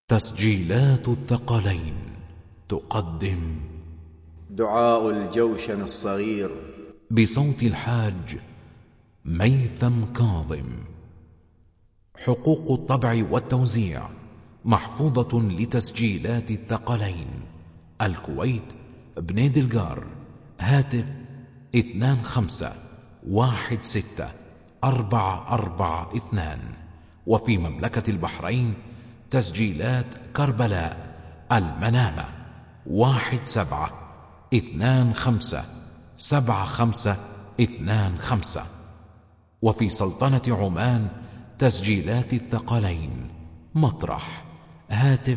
تسجيلات الثقلين تقدم دعاء الجوشن الصغير بصوت الحاج ميثم كاظم. حقوق الطبع والتوزيع محفوظة لتسجيلات الثقلين، الكويت، بني دلقار. هاتف 25164442. وفي مملكة البحرين تسجيلات كربلاء المنامة 17257525. وفي سلطنة عمان تسجيلات الثقلين مطرح. هاتف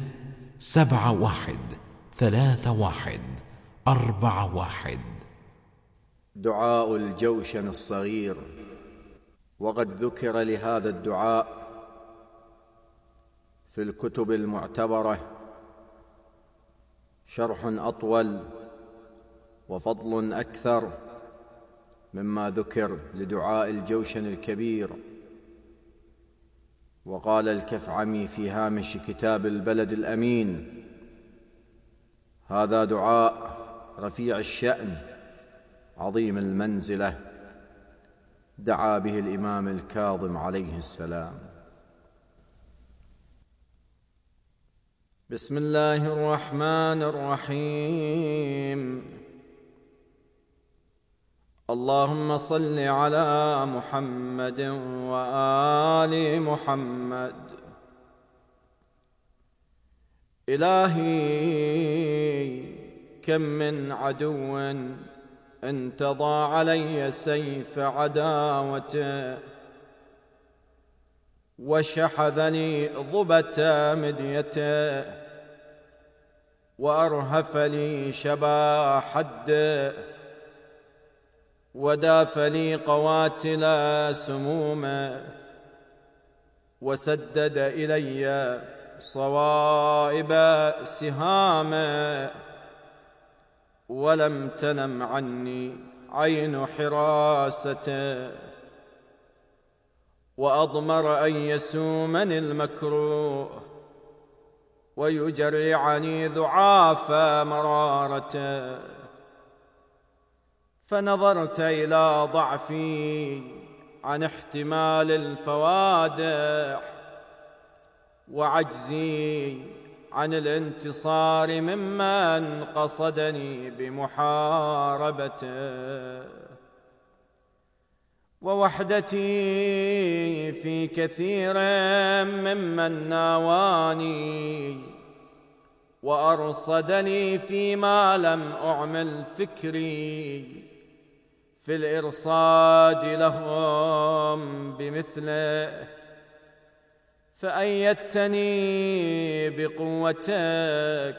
713141. دعاء الجوشن الصغير. وقد ذكر لهذا الدعاء في الكتب المعتبرة شرح أطول وفضل أكثر مما ذكر لدعاء الجوشن الكبير. وقال الكفعمي في هامش كتاب البلد الأمين: هذا دعاء رفيع الشأن عظيم المنزلة، دعا به الإمام الكاظم عليه السلام. بسم الله الرحمن الرحيم. اللهم صل على محمد وآل محمد. إلهي كم من عدو انتضى علي سيف عداوته، وشحذني ضبة مديته، وأرهف لي شبا حده، وداف لي قواتل سمومه، وسدد إلي صوائب سهامه، ولم تنم عني عين حراسته، وأضمر أن يسومني المكروه، ويجرعني ذعاف مرارته. فنظرت إلى ضعفي عن احتمال الفوادح، وعجزي عن الانتصار ممن قصدني بمحاربته، ووحدتي في كثير ممن ناواني، وأرصدني فيما لم أعمل فكري في الإرصاد لهم بمثله. فأيدتني بقوتك،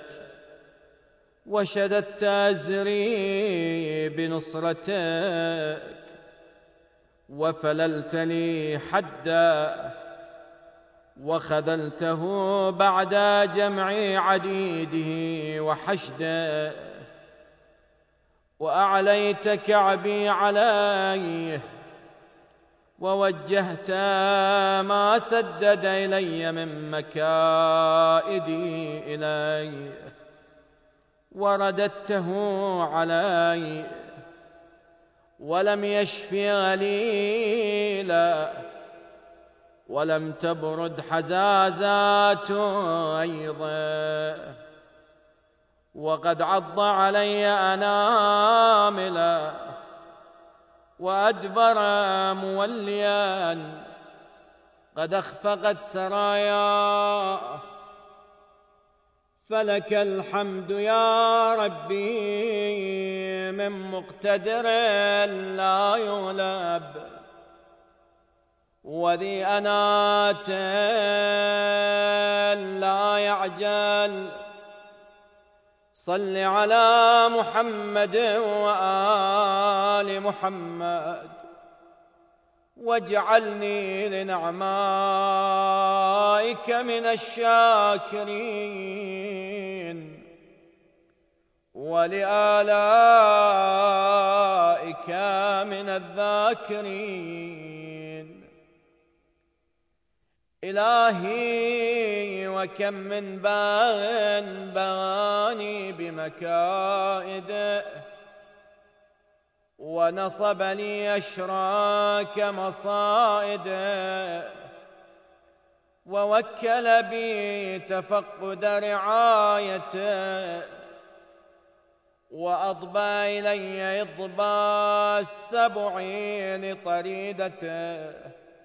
وشددت أزري بنصرتك، وفللت لي حدا، وخذلته بعد جمع عديده وحشده، وأعليت كعبي عليه، ووجهت ما سدد إلي من مكائدي إليه، ورددته علي، ولم يشف غليلا، ولم تبرد حزازات أيضا، وقد عض علي أناملا، وأدبر موليا، قد أخفقت سرايا. فلك الحمد يا ربي من مقتدر لا يغلب، وذي أنات لا يعجل. صل على محمد وآل محمد، واجعلني لنعمائك من الشاكرين، ولآلائك من الذاكرين. إلهي وكم من باغ بغاني بمكائده، ونصب لي أشراك مصائده، ووكل بي تفقد رعايته، وأضبى إلي إضبى السبع لطريدته،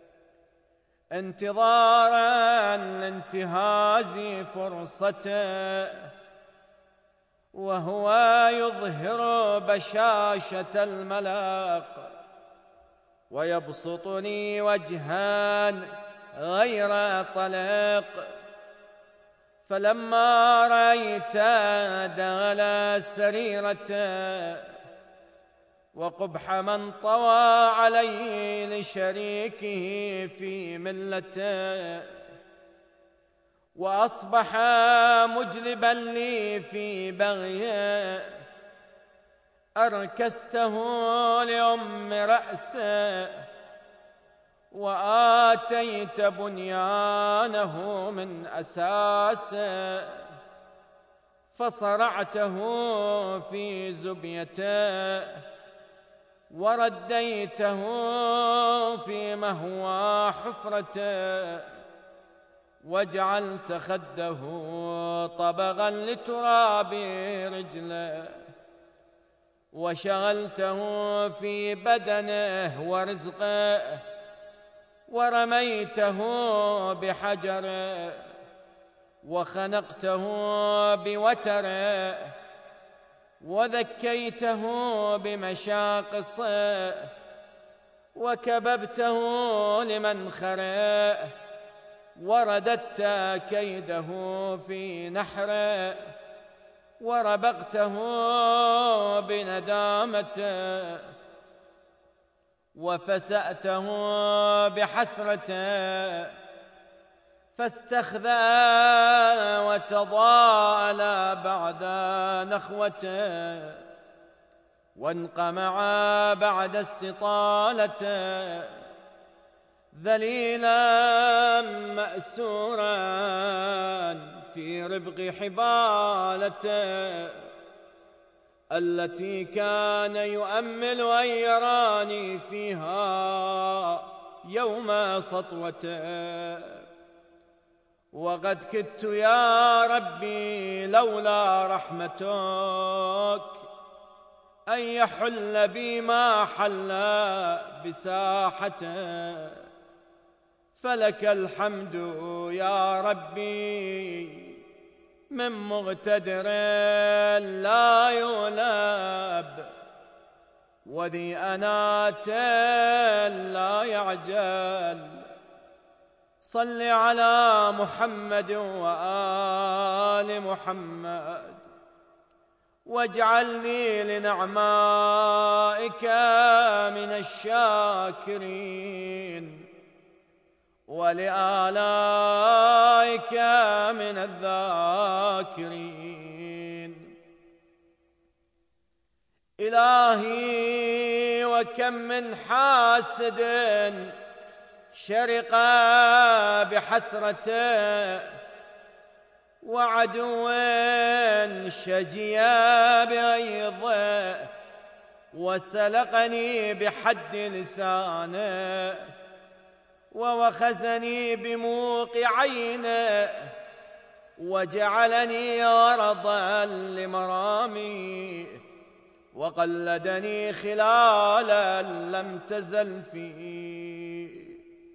انتظارا لانتهاز فرصته، وهو يظهر بشاشة الملق، ويبسطني وجها غير طلق. فلما رأيت دغل سريرته، وقبح من طوى عليه لشريكه في ملته، وأصبح مجلبا لي في بغيه، أركسته لأم رأسه، وآتيت بنيانه من أساسه، فصرعته في زبيته، ورديته في مهوى حفرته، وجعلت خده طبغا لتراب رجله، وشغلته في بدنه ورزقه، ورميته بحجره، وخنقته بوتره، وذكيته بمشاقصه، وكببته لمنخره، ورددت كيده في نحره، وربقته بندامته، وفسأته بحسرته، فاستخذى وتضاءل بعد نخوته، وانقمع بعد استطالته، ذليلا مأسورا في ربق حبالته، التي كان يؤمل أن يراني فيها يوم سطوته. وقد كدت يا ربي لولا رحمتك أن يحل بي ما حل بساحته، فلك الحمد يا ربي من مغتدر لا يغلب، وذي أنات لا يعجل. صل على محمد وآل محمد، واجعلني لنعمائك من الشاكرين، ولآلائك من الذاكرين. إلهي وكم من حاسد شرق بحسرته، وعدو شجي بغيظه، وسلقني بحد لسانه، ووخزني بموق عينه، وجعلني غرضا لمرامي، وقلدني خلالا لم تزل فيه.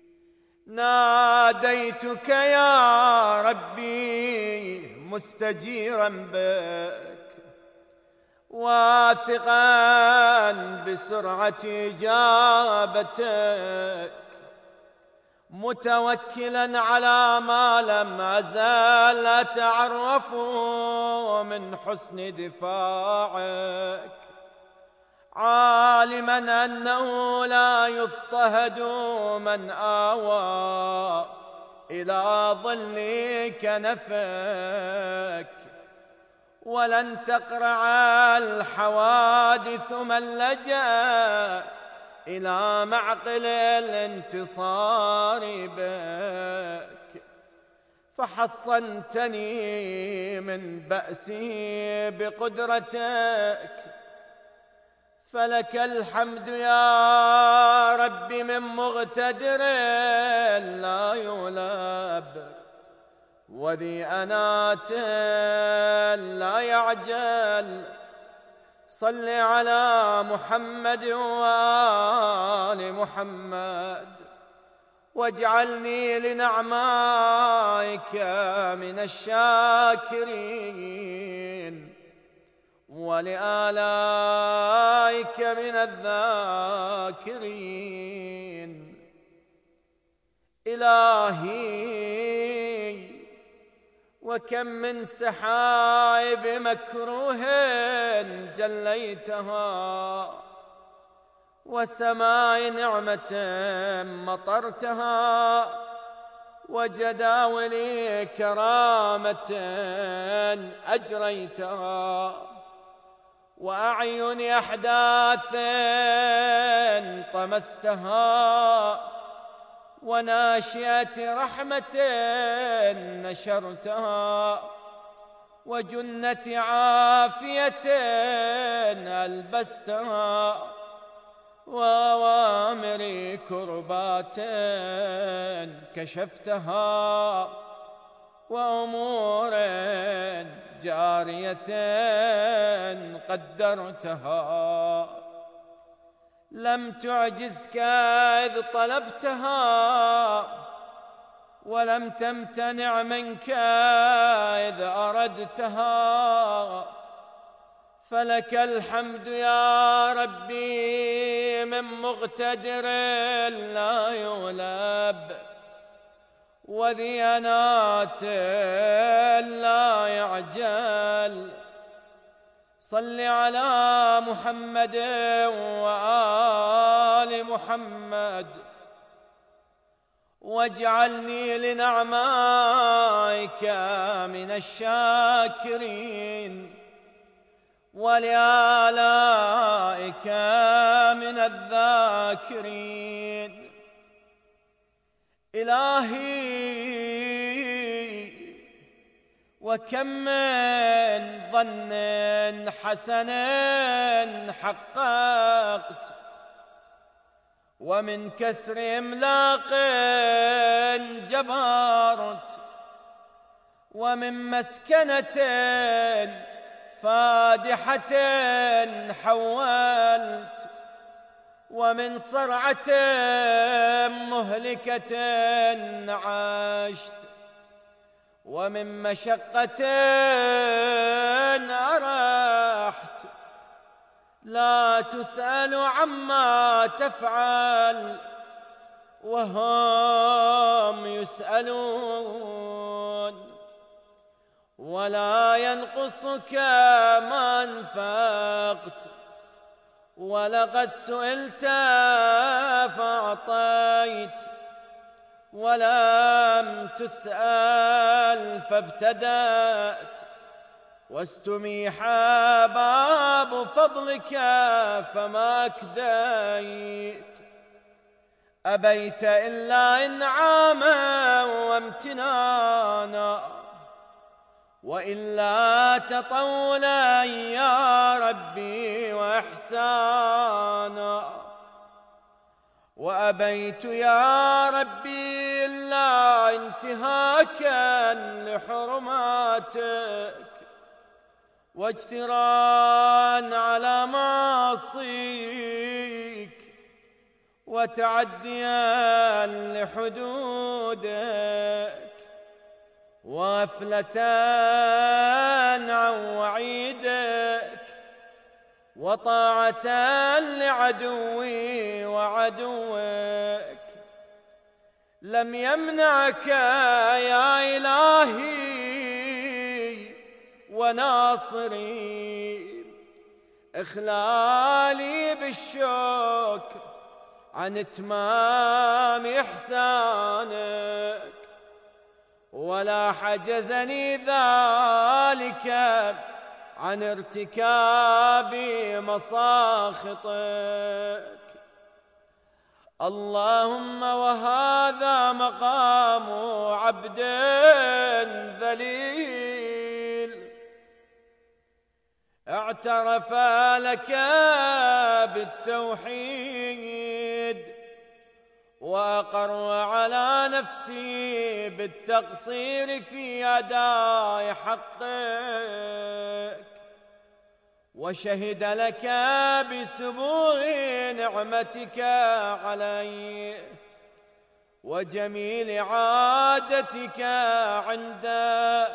ناديتك يا ربي مستجيرا بك، واثقا بسرعة إجابتك، متوكلا على ما لم أزال أتعرف من حسن دفاعك، عالما أنه لا يضطهد من آوى إلى ظل كنفك، ولن تقرع الحوادث من لجأ إلى معقل الانتصار بك. فحصنتني من بأسي بقدرتك، فلك الحمد يا ربي من مقتدر لا يغلب، وذي أنات لا يعجل. صل على محمد وآل محمد، واجعلني لنعمائك من الشاكرين، ولآلائك من الذاكرين. إلهي وكم من سحائب مكروه جليتها، وسماء نعمة مطرتها، وجداول كرامة أجريتها، وأعين أحداث طمستها، وناشئة رحمة نشرتها، وجنة عافية ألبستها، وأوامر كربات كشفتها، وأمور جارية قدرتها. لم تعجزك إذ طلبتها، ولم تمتنع منك إذ أردتها، فلك الحمد يا ربي من مقتدر لا يغلب، وذي أنات لا يعجل. صل على محمد وآل محمد، واجعلني لنعمائك من الشاكرين، ولآلائك من الذاكرين. إلهي وكم من ظن حسن حققت، ومن كسر إملاق جبرت، ومن مسكنة فادحة حولت، ومن صرعة مهلكة عشت، ومن مشقة أرحت. لا تسأل عما تفعل وهم يسألون، ولا ينقصك ما أنفقت، ولقد سئلت فأعطيت، ولم تسأل فابتدأت، واستميح باب فضلك فما أكديت. أبيت إلا إنعاما وامتنانا، وإلا تطولا يا ربي وإحسانا. وأبيت يا ربي إلا انتهاكا لحرماتك، واجتراء على معاصيك، وتعديا لحدودك، وغفلة عن وعيدك، وطاعة لعدوي وعدوك. لم يمنعك يا إلهي وناصري إخلالي بالشكر عن إتمام إحسانك، ولا حجزني ذلك عن ارتكاب مساخطك. اللهم وهذا مقام عبد ذليل اعترف لك بالتوحيد وأقر على نفسي بالتقصير في أداء حقك، وشهد لك بسبوغ نعمتك علي وجميل عادتك عنده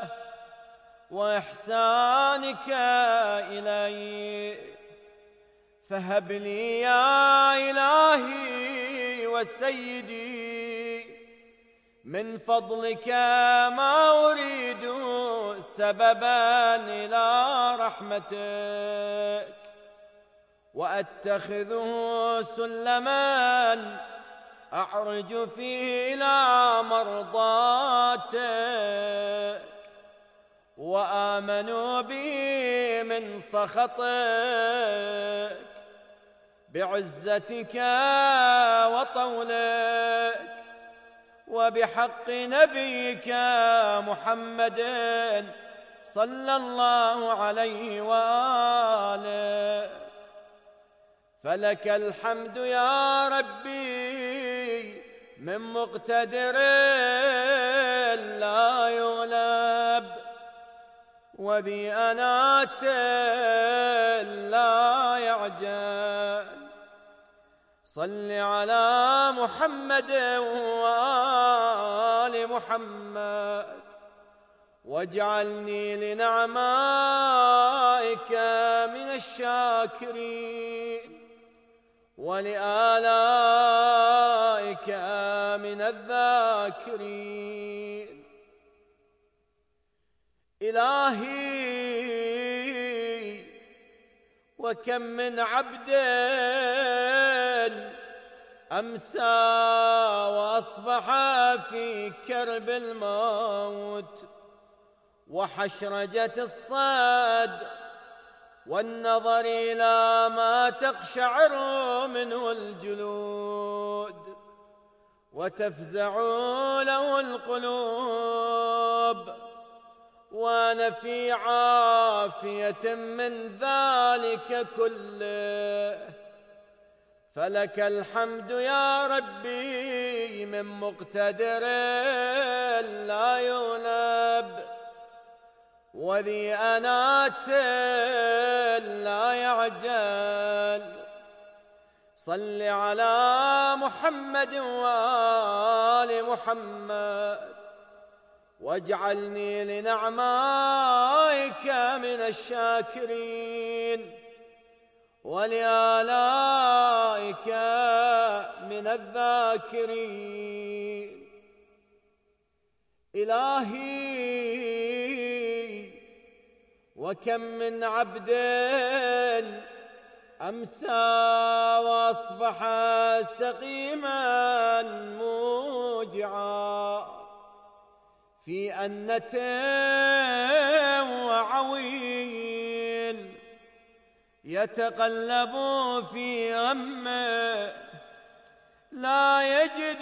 وإحسانك إلي، فهب لي يا إلهي وسيدي من فضلك ما أريد سببا إلى رحمتك، وأتخذه سلما أعرج فيه إلى مرضاتك، وآمنوا بي من سخطك بعزتك وطولك وبحق نبيك محمد صلى الله عليه وآله. فلك الحمد يا ربي من مقتدر لا يغلب، وذي أنات لا يعجل. صل على محمد وآل محمد، واجعلني لنعمائك من الشاكرين ولآلائك من الذاكرين. إلهي وكم من عبد أمسى وأصبح في كرب الموت وحشرجة الصد والنظر إلى ما تقشعر منه الجلود وتفزع له القلوب، وأنا في عافية من ذلك كله. فلك الحمد يا ربي من مقتدر لا يغلب، وذي أنات لا يعجل. صل على محمد وآل محمد، واجعلني لنعمائك من الشاكرين ولآلائك من الذاكرين. إلهي وكم من عبد أمسى وأصبح سقيما موجعا في أنة وعويل يتقلب في غمه لا يجد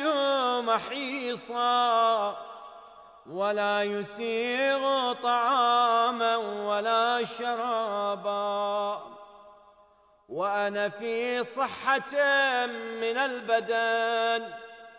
محيصا ولا يسيغ طعاما ولا شرابا، وأنا في صحة من البدن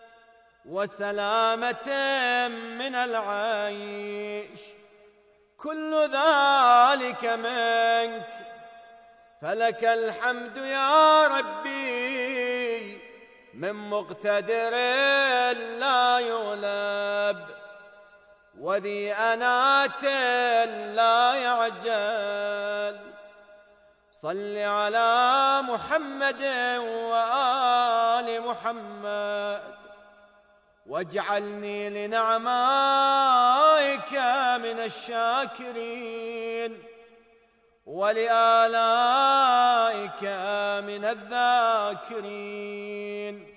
وسلامة من العيش، كل ذلك منك. فلك الحمد يا ربي من مقتدر لا يغلب، وذي أنات لا يعجل. صل على محمد وآل محمد، واجعلني لنعمائك من الشاكرين ولآلائك من الذاكرين.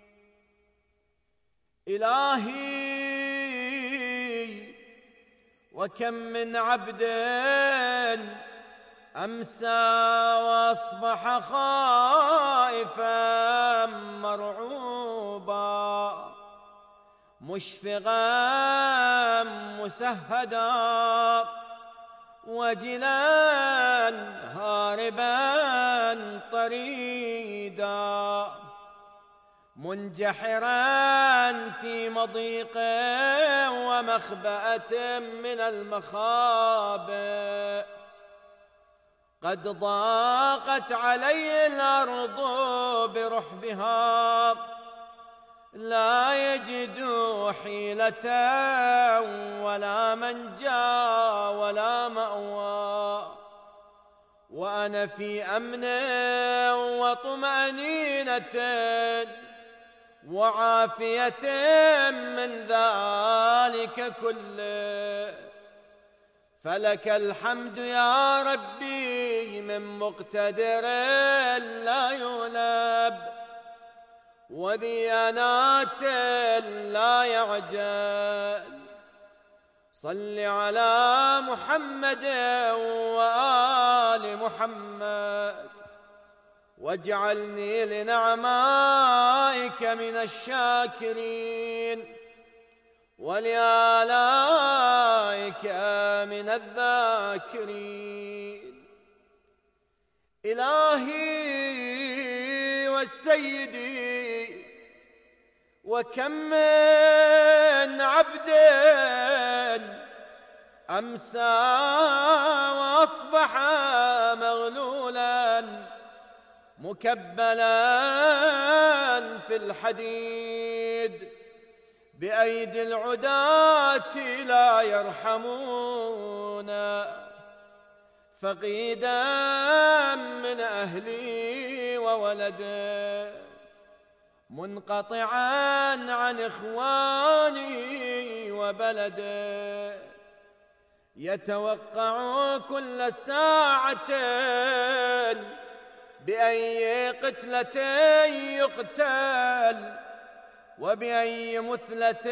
إلهي وكم من عبد أمسى وأصبح خائفا مرعوبا مشفقا مسهدا وجلا هاربا طريدا منجحرا في مضيق ومخبأة من المخابئ قد ضاقت علي الأرض برحبها لا يجد حيلة ولا منجا ولا مأوى وأنا في أمن وطمأنينة وعافية من ذلك كله فلك الحمد يا ربي من مقتدر لا يغلب وذي أنات لا يعجل صل على محمد وآل محمد واجعلني لنعمائك من الشاكرين ولآلائك من الذاكرين إلهي والسيدي وكم من عبد أمسى وأصبح مغلولا مكبلا في الحديد بأيدي العداة لا يرحمون فقيدا من أهلي وولده منقطعا عن إخواني وبلده يتوقع كل ساعة بأي قتلة يقتل وبأي مثلة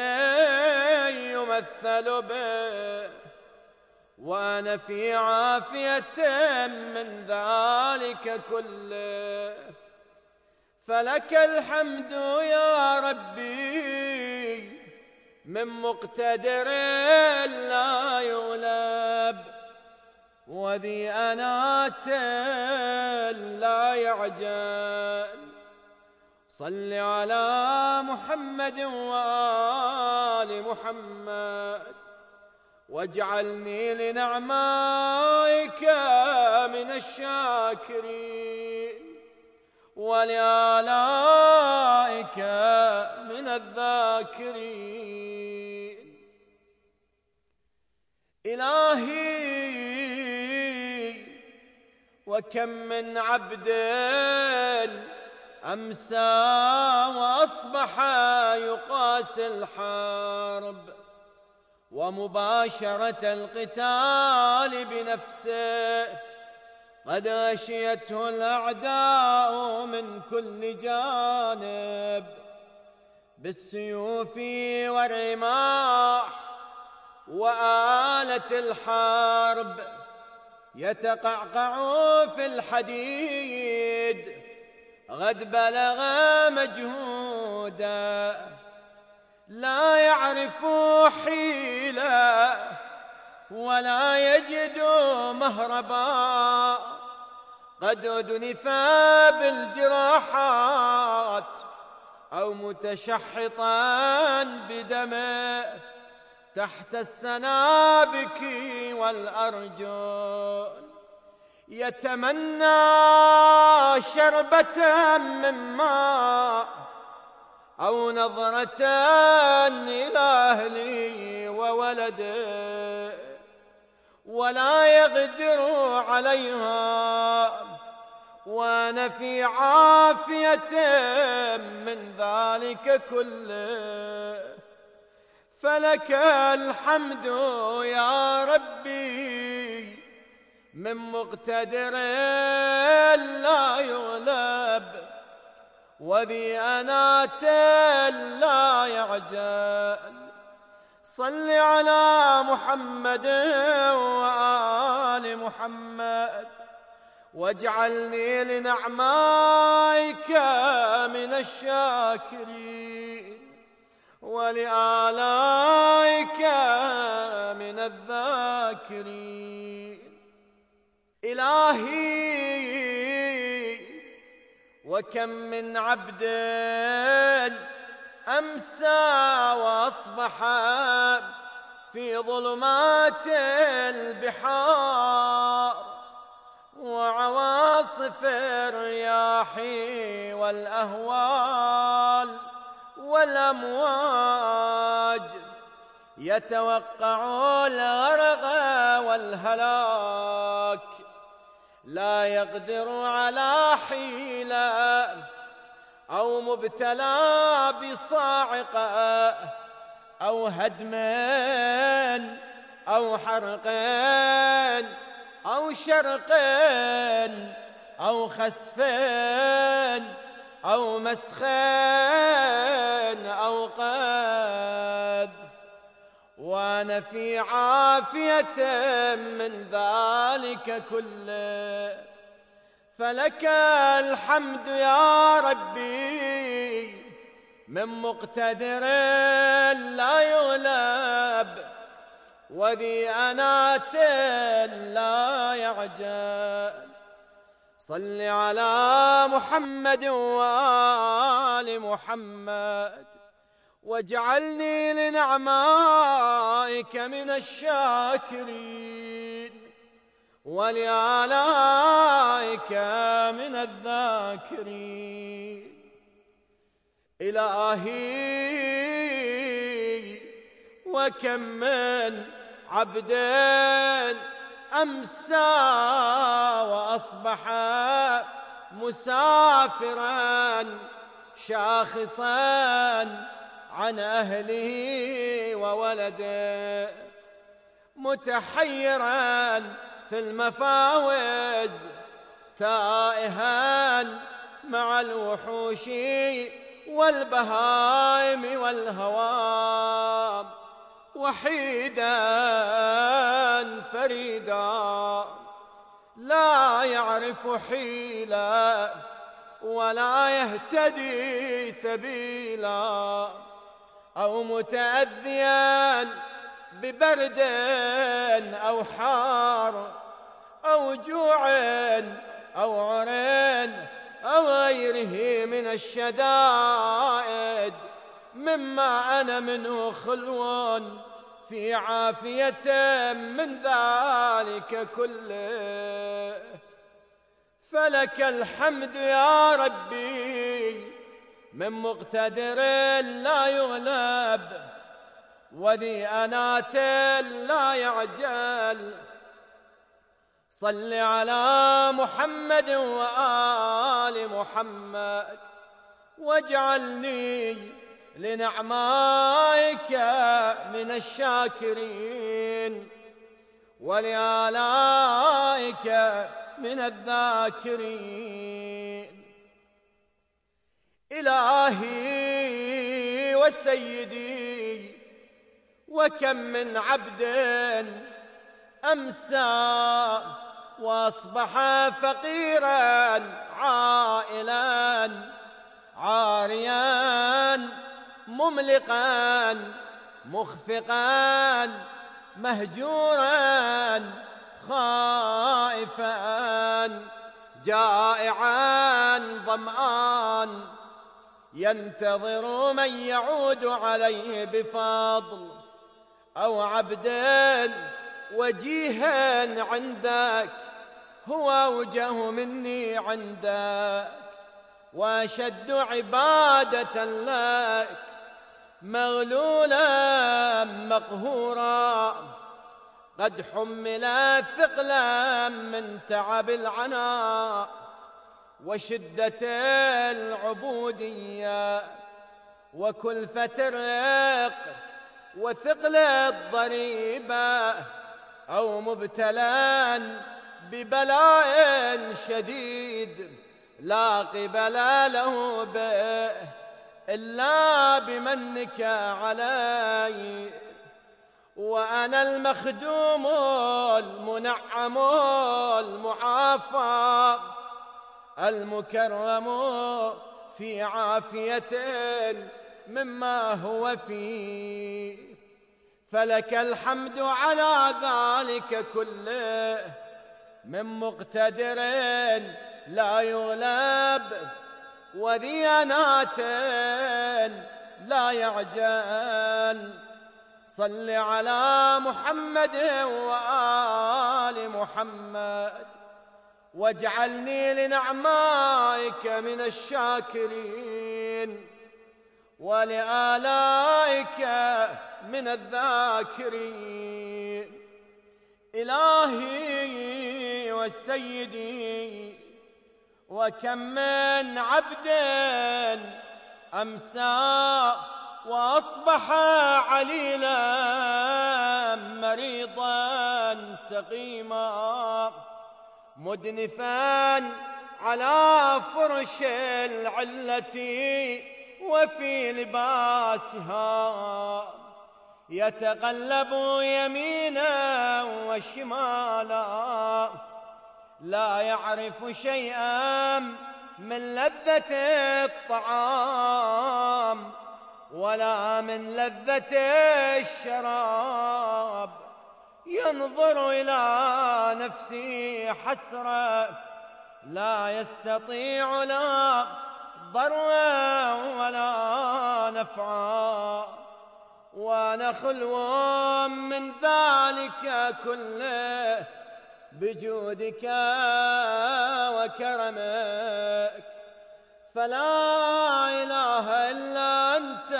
يمثل به وأنا في عافية من ذلك كله فلك الحمد يا ربي من مقتدر لا يغلب وذي أنات لا يعجل صل على محمد وآل محمد واجعلني لنعمائك من الشاكرين ولآلائك من الذاكرين إلهي وكم من عبد أمسى وأصبح يقاسي الحرب ومباشرة القتال بنفسه قد غشيته الأعداء من كل جانب بالسيوف والرماح وآلة الحرب يتقعقع في الحديد قد بلغ مجهودا لا يعرف حيلة ولا يجد مهربا قد أدنف بالجراحات أو متشحطا بدمه تحت السنابك والأرجل يتمنى شربة من ماء أو نظرة إلى أهلي وولده ولا يقدر عليها وأنا في عافية من ذلك كله فلك الحمد يا ربي من مقتدر لا يغلب وذي أنات لا يعجل صل على محمد وآل محمد واجعلني لنعمائك من الشاكرين ولآلائك من الذاكرين. إلهي وكم من عبد أمسى وأصبح في ظلمات البحار وعواصف الرياح والأهوال والأمواج، يتوقع الغرق والهلاك، لا يقدر على حيلة أو مبتلى بصاعقة أو هدم أو حرق أو شرق أو خسف أو مسخ أو قذف، وأنا في عافية من ذلك كله. فلك الحمد يا ربي من مقتدر لا يغلب، وذي أنات لا يعجل. صل على محمد وآل محمد، واجعلني لنعمائك من الشاكرين، ولآلائك من الذاكرين. إلهي وكم من عبد أمسى وأصبح مسافرا شاخصا عن أهله وولده، متحيرا في المفاوز، تائها مع الوحوش والبهائم والهوام، وحيدا فريدا لا يعرف حيلا ولا يهتدي سبيلا، أو متأذيا ببرد أو حار أو جوع أو عرين أو غيره من الشدائد، مما أنا منه خلو في عافية من ذلك كله. فلك الحمد يا ربي من مقتدر لا يغلب، وذي أنات لا يعجل. صل على محمد وآل محمد، واجعلني لنعمائك من الشاكرين، ولآلائك من الذاكرين. إلهي وسيدي وكم من عبد أمسى وأصبح فقيرا عائلا عاريا مملقا مخفقا مهجورا خائفا جائعا ظمآن، ينتظر من يعود عليه بفضل، أو عبدا وجيها عندك هو أوجه مني عندك، وأشد عبادة لك، مغلولا مقهورا، قد حمل ثقلا من تعب العناء وشدة العبودية وكلفة الرق وثقل الضريبة، أو مبتلى ببلاء شديد لا قبل له به إلا بمنك علي، وأنا المخدوم المنعم المعافى المكرم في عافية مما هو فيه، فلك الحمد على ذلك كله من مقتدر لا يغلب وذي أنات لا يعجل. صل على محمد وآل محمد واجعلني لنعمائك من الشاكرين ولآلائك من الذاكرين. إلهي والسيدي، وكم من عبد أمسى وأصبح عليلا مريضا سقيما مدنفا على فرش العلة وفي لباسها يتقلب يمينا وشمالا، لا يعرف شيئا من لذة الطعام ولا من لذة الشراب. ينظر إلى نفسه حسرة، لا يستطيع لا ضرا ولا نفعا. وأنا خلو من ذلك كله بجودك وكرمك، فلا إله إلا أنت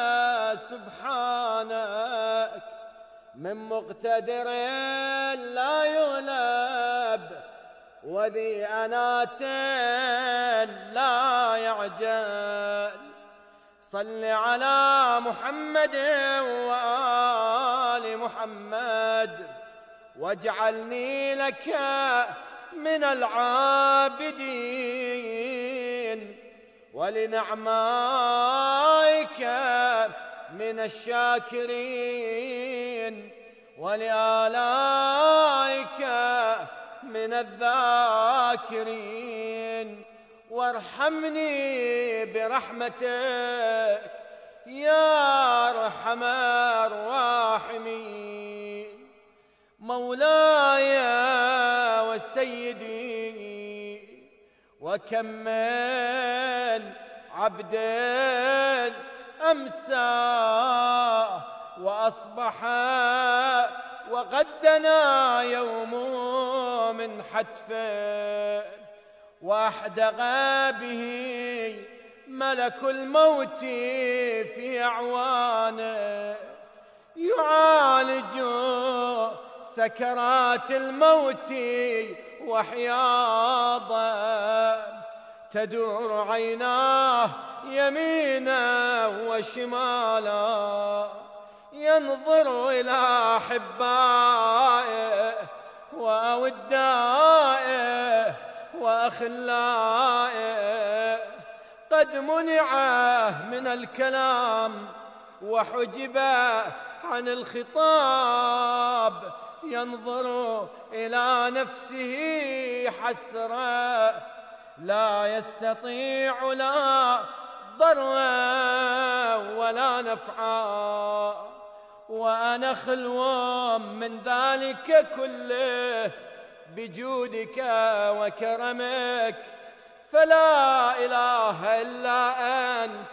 سبحانك من مقتدر لا يغلب وذي أنات لا يعجل. صل على محمد وآل محمد واجعلني لك من العابدين ولنعمائك من الشاكرين ولآلائك من الذاكرين. وارحمني برحمتك يا أرحم الراحمين. مولاي والسيدي، وكم من عبد أمسى وأصبح وغدنا يوم من حتفه وأحدق به ملك الموت في أعوانه يعالج سكرات الموت وحياضه، تدور عيناه يمينا وشمالا، ينظر إلى أحبائه وأودائه وأخلائه، قد منع من الكلام وحجب عن الخطاب، ينظر إلى نفسه حسرة، لا يستطيع لا ضرا ولا نفعا. وأنا خلو من ذلك كله بجودك وكرمك، فلا إله إلا أنت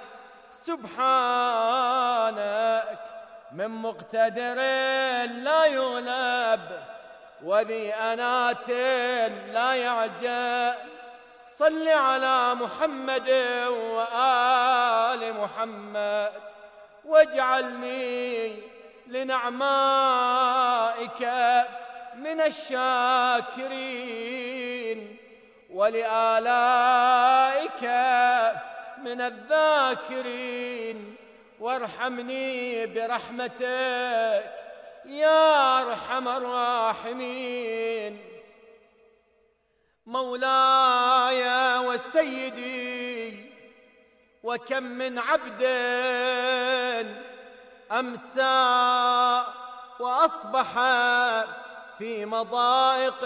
سبحانك من مقتدر لا يغلب وذي أنات لا يعجل. صل على محمد وآل محمد واجعلني لنعمائك من الشاكرين ولآلائك من الذاكرين. وارحمني برحمتك يا أرحم الراحمين. مولاي والسيدي، وكم من عبد أمسى وأصبح في مضائق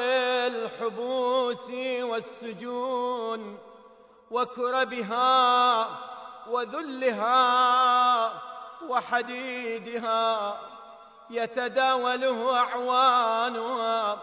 الحبوس والسجون وكربها وذلها وحديدها يتداوله أعوانها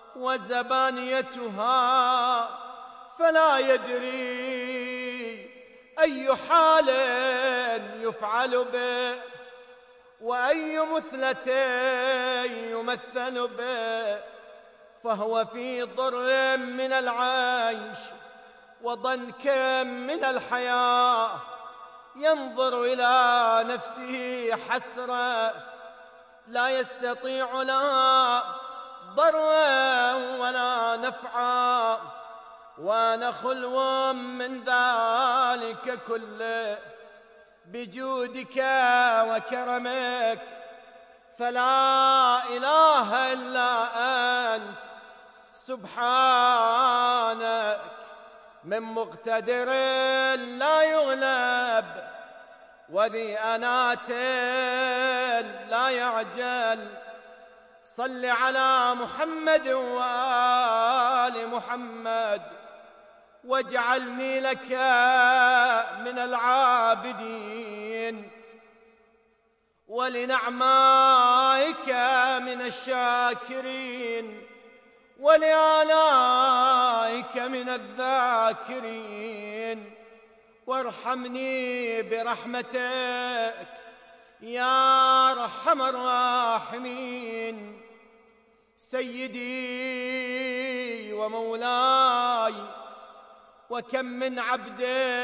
وزبانيتها، فلا يدري أي حال يفعل به وأي مثلة يمثل به، فهو في ضر من العيش وضنك من الحياة، ينظر إلى نفسه حسرة، لا يستطيع لها ضرا ولا نفعا، وأنا خلو من ذلك كله بجودك وكرمك، فلا إله إلا أنت سبحانك، من مقتدر لا يغلب وذي أنات لا يعجل. صل على محمد وآل محمد، واجعلني لك من العابدين، ولنعمائك من الشاكرين، ولآلائك من الذاكرين، وارحمني برحمتك يا أرحم الراحمين. سيدي ومولاي، وكم من عبد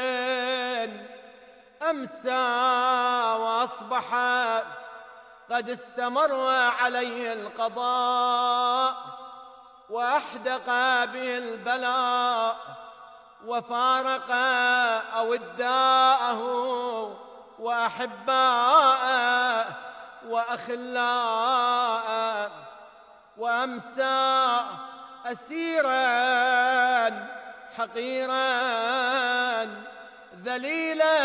أمسى وأصبح قد استمر عليه القضاء وأحدق به البلاء، وفارق أوداءه وأحباءه وأخلاءه، وأمسى أسيرا حقيرا ذليلا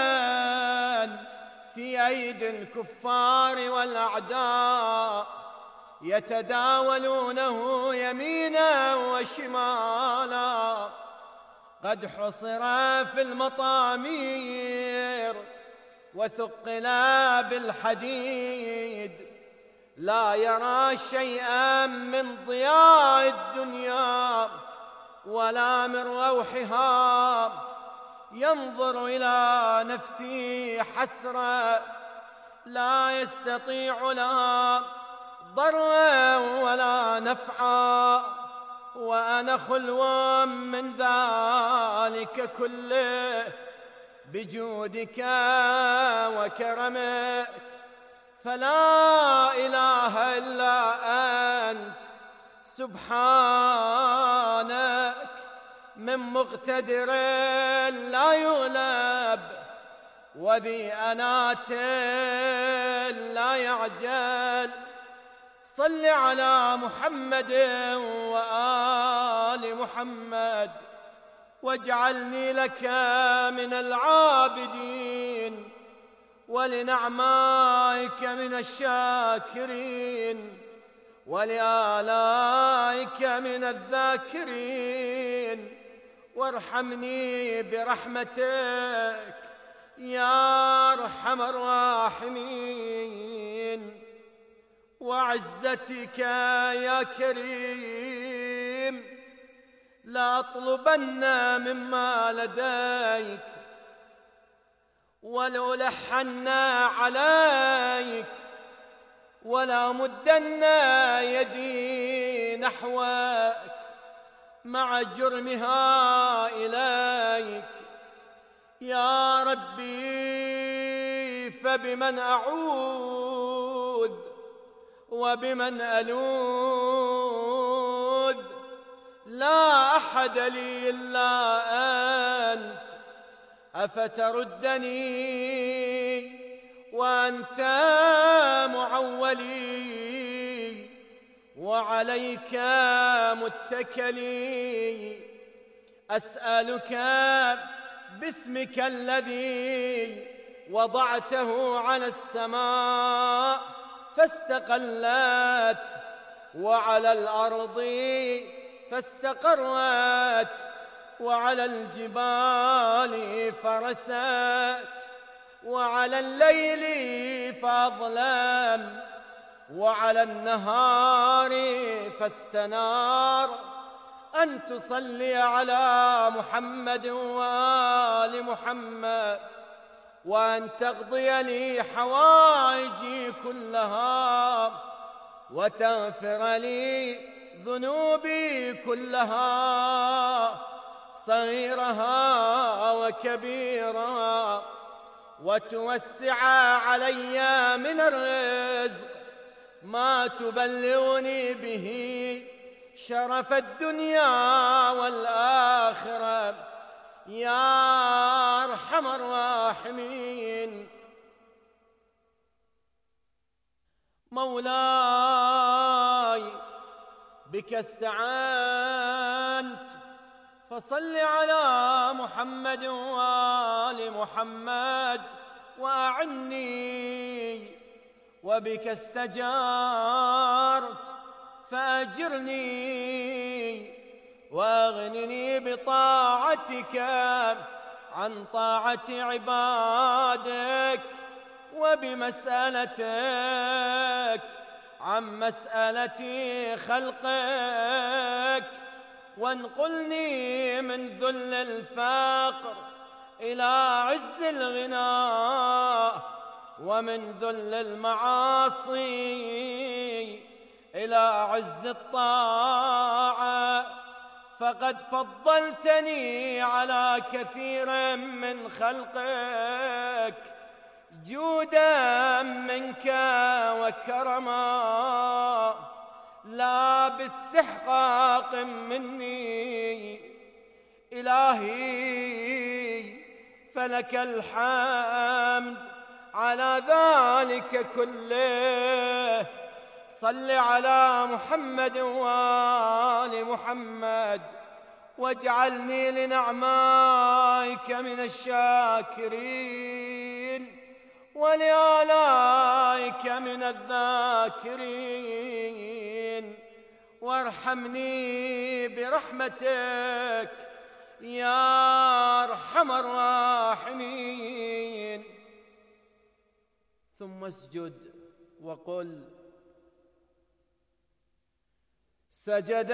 في أيدي الكفار والأعداء، يتداولونه يمينا وشمالا، قد حصر في المطامير وثقل بالحديد، لا يرى شيئا من ضياء الدنيا ولا من روحها، ينظر إلى نفسه حسرة، لا يستطيع لها ضرا ولا نفعا، وأنا خلو من ذلك كله بجودك وكرمك، فلا إله إلا أنت سبحانك، من مقتدر لا يغلب وذي أنات لا يعجل. صل على محمد وآل محمد، واجعلني لك من العابدين، ولنعمائك من الشاكرين، ولآلائك من الذاكرين، وارحمني برحمتك يا أرحم الراحمين. وعزتك يا كريم لا أطلبن مما لديك، ولو لحن عليك، ولا مدن يدي نحوك مع جرمها إليك. يا ربي فبمن أعوذ وبمن ألوذ، لا أحد لي إلا أنت، أفتردني وأنت معولي وعليك متكلي. أسألك باسمك الذي وضعته على السماء فاستقلت، وعلى الأرض فاستقرت، وعلى الجبال فرست، وعلى الليل فأظلم وعلى النهار فاستنار، أن تصلي على محمد وآل محمد، وأن تقضي لي حوائجي كلها، وتغفر لي ذنوبي كلها صغيرها وكبيرها، وتوسع علي من الرزق ما تبلغني به شرف الدنيا والآخرة يا أرحم الراحمين. مولاي بك استعنت، فصل على محمد وآل محمد وأعني، وبك استجارت فأجرني، وأغنني بطاعتك عن طاعة عبادك، وبمسألتك عن مسألة خلقك، وانقلني من ذل الفقر إلى عز الغنى، ومن ذل المعاصي إلى عز الطاعة، فقد فضلتني على كثير من خلقك جودا منك وكرما، لا باستحقاق مني. إلهي فلك الحمد على ذلك كله. صل على محمد وآل محمد، واجعلني لنعمائك من الشاكرين، ولآلائك من الذاكرين، وارحمني برحمتك يا أرحم الراحمين. ثم اسجد وقل: سجد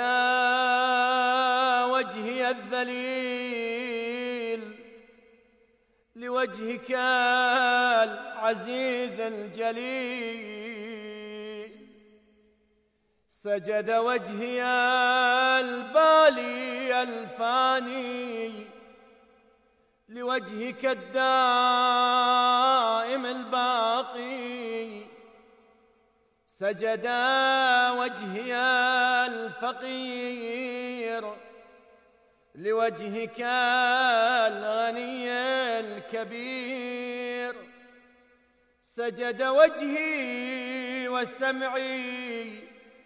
وجهي الذليل لوجهك العزيز الجليل، سجد وجهي البالي الفاني لوجهك الدائم الباقي، سجد وجهي الفقير لوجهك الغني الكبير، سجد وجهي وسمعي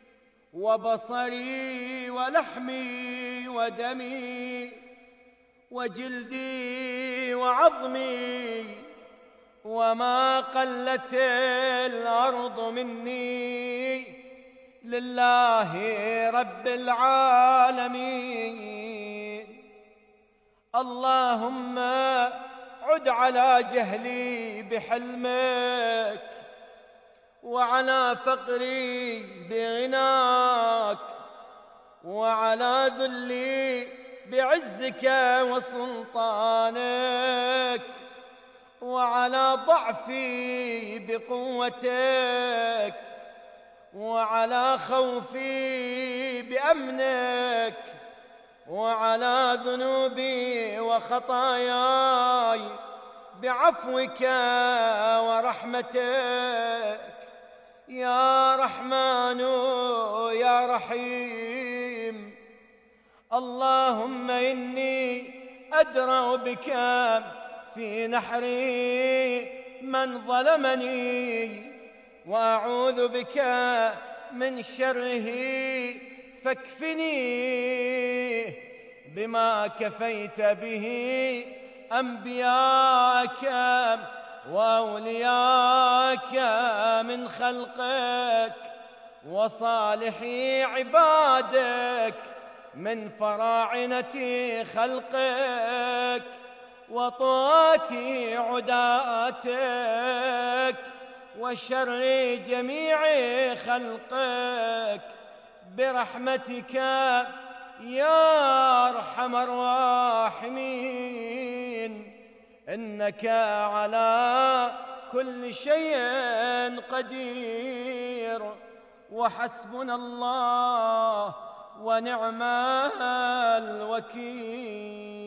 وبصري ولحمي ودمي وجلدي وعظمي، وما قلت الأرض مني لله رب العالمين. اللهم عد على جهلي بحلمك، وعلى فقري بغناك، وعلى ذلي بعزك وسلطانك، وعلى ضعفي بقوتك، وعلى خوفي بأمنك، وعلى ذنوبي وخطاياي بعفوك ورحمتك يا رحمن يا رحيم. اللهم إني أدرأ بك في نحري من ظلمني، وأعوذ بك من شره، فاكفني بما كفيت به أنبياءك وأولياءك من خلقك، وصالحي عبادك من فراعنة خلقك، وطوات عداتك وشر جميع خلقك برحمتك يا أرحم الراحمين، إنك على كل شيء قدير، وحسبنا الله ونعم الوكيل.